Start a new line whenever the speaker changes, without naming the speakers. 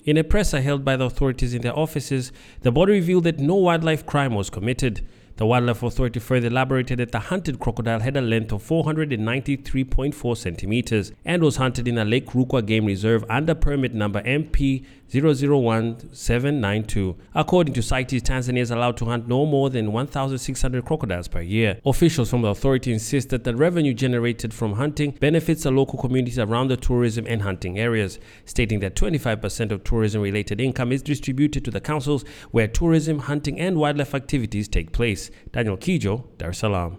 In a presser held by the authorities in their offices, the body revealed that no wildlife crime was committed. The Wildlife Authority further elaborated that the hunted crocodile had a length of 493.4 centimeters and was hunted in a Lake Rukwa Game Reserve under permit number MP 001792. According to CITES, Tanzania is allowed to hunt no more than 1,600 crocodiles per year. Officials from the authority insist that the revenue generated from hunting benefits the local communities around the tourism and hunting areas, stating that 25% of tourism-related income is distributed to the councils where tourism, hunting and wildlife activities take place. Daniel Kijo, Dar es Salaam.